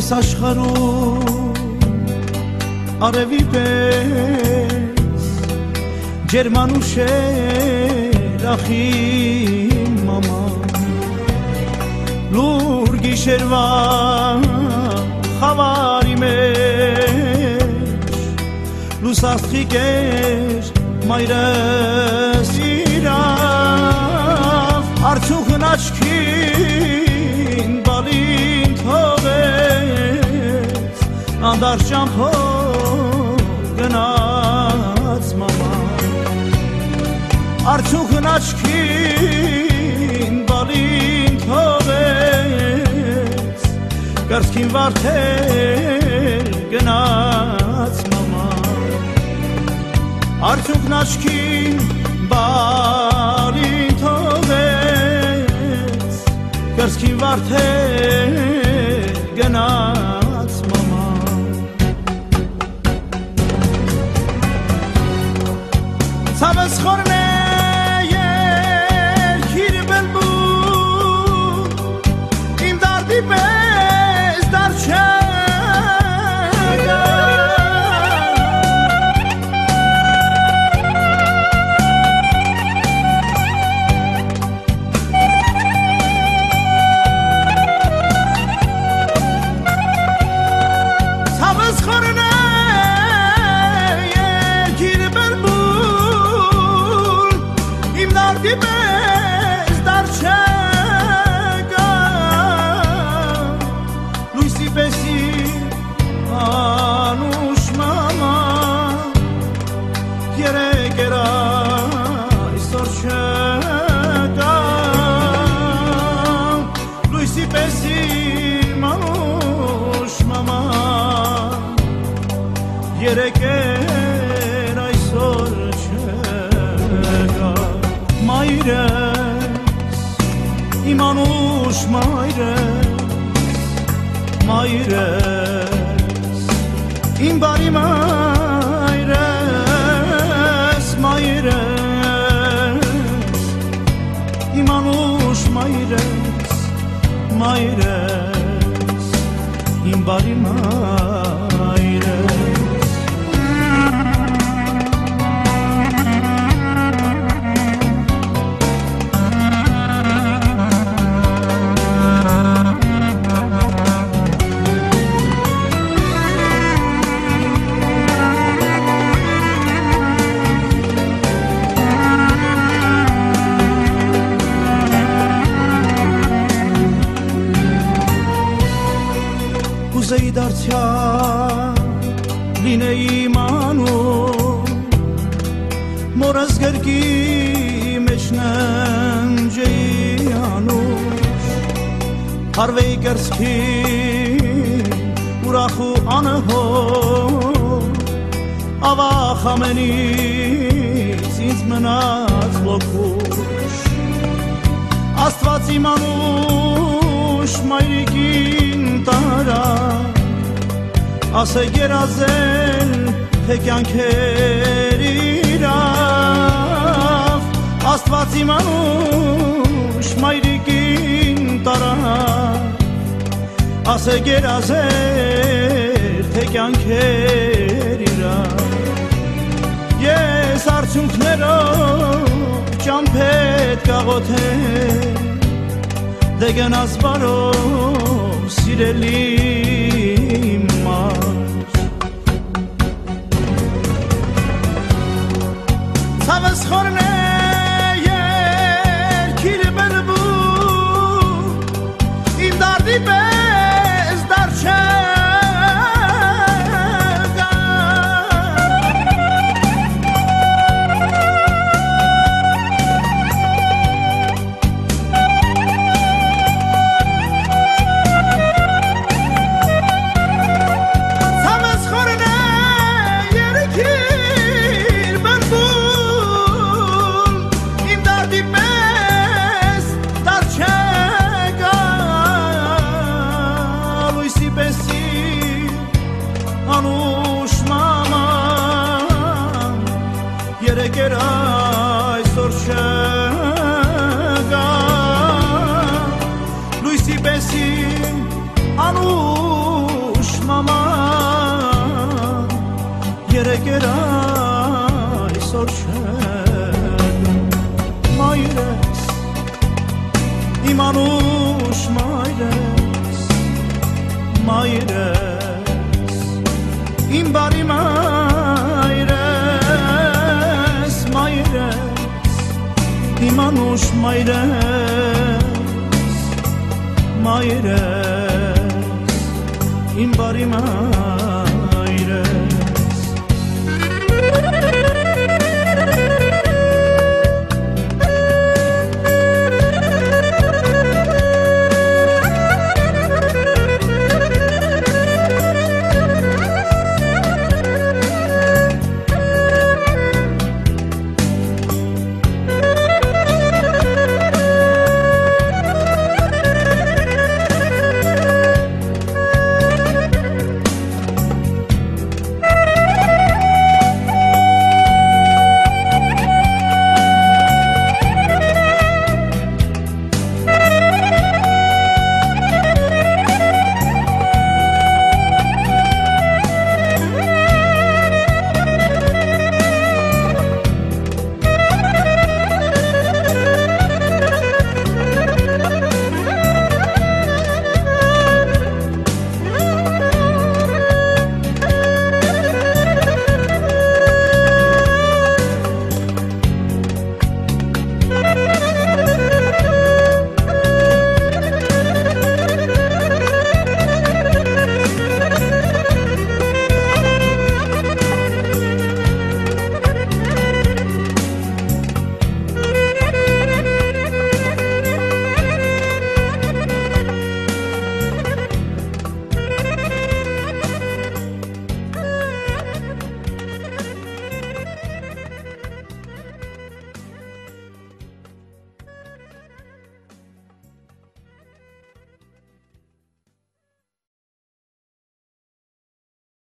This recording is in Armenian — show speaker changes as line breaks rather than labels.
Այս աշխարհում արևի պես ջերմանուշեր ախին մամա լուր գիշերվա խավարի մեջ լուսաստղիկ էր մայրս իրավ արդյունքն աչքին բալին թողեց անդարդ ճամփով գնաց մամա արդյունքն աչքին բալին թողեց կրծքին վարդեր գնաց մամա արդյունքն աչքին բալին թողեց կրծքին վարդեր գնաց մամա ցավս խորն է երկիր բլբուլ իմ դարդի պես դար չէ Երեկեր այսօր չկա մայրես իմ անուշ մայրես իմ բարի մայրես մայրես իմ անուշ մայրես իմ բարի մայրես Կուզեի դարձյալ լինեի իմանում մորս գրկի մեջ ննջեի անուշ հարվեի կրծքին ուրախ ու անհոտ ավախ ամենից ինձ մնաց լոքուշ Աստված իմ անուշ մայրիկին տարա ասե գերազել թե կյանքեր իրավ Աստված իմ անուշ մայրիկին տարա ասե գերազել թե կյանքեր իրավ ես արդյունքներով ճամփետ կաղոթեմ դե գնաս բարով սիրելի մար ցավս խորն է երկիր բլբուլ իմ դարդի պես դար չէ Imanush Maires Imbari Maires Imanush Maires Imbari Maires